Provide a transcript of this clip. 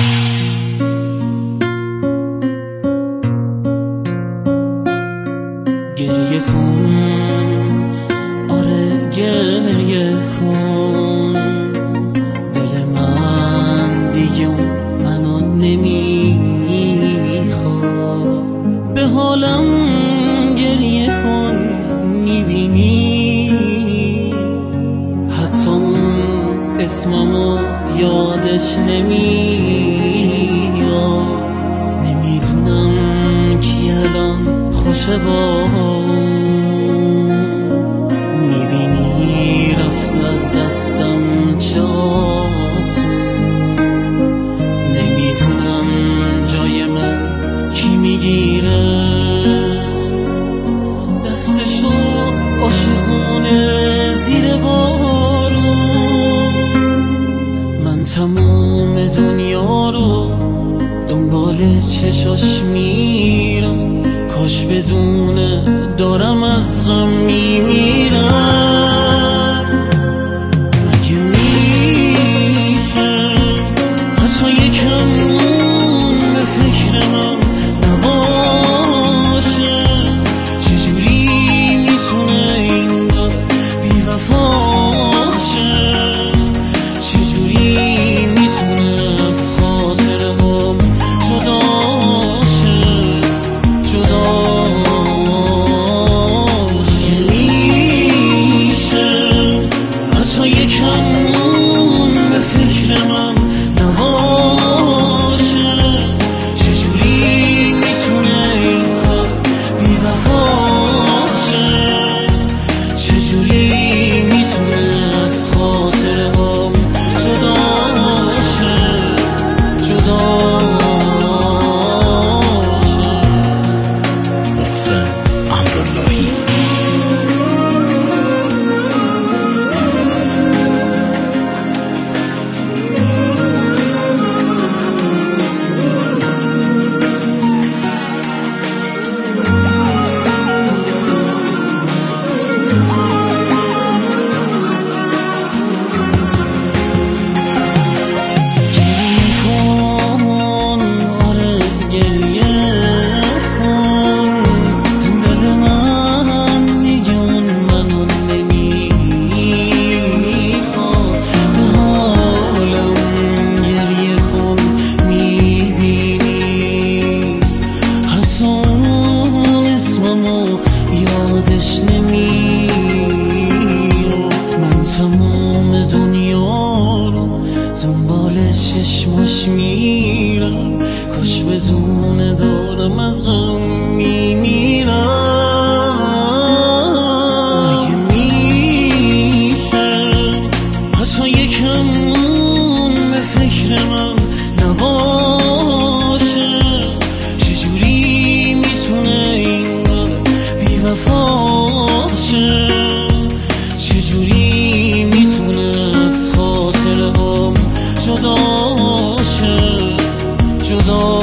گریه کن، آره گریه کن، دل من دیگه منو نمیخواد. به حالم گریه کن، میبینی حتی اسممو یادش نمیاد. نمیدونم کی الان خوشه با میبینی رفت از دستم چه آسون. نمیدونم جای من کی میگیره دستشو عاشقونه زیر بارون. من تموم دنیا رو دنبال چشاش میرم، کاش بدونه دارم از غم میمیرم. مگه میشه حتی یکم اون به فکر من نباشه؟ چجوری میتونه اینقدر بی‌وفاشه؟ چجوری میتونه از خاطره هم جداشه؟ میشه حتی یکم اون به فکر من نباشه؟ چجوری میتونه اینقدر بی‌وفاشه؟ چجوری میتونه از خاطره هم جداشه؟ محسن امراللهی. یادش نمیاد. من تمام دنیا رو دنبال چشماش میرم، کاش بدونه دارم از غم میمیرم. مگه میشه حتی یکم اون به فکر من نباشه؟ چجوری میتونه بی‌وفاشه؟ چجوری میتونه از خاطره هم جداشه؟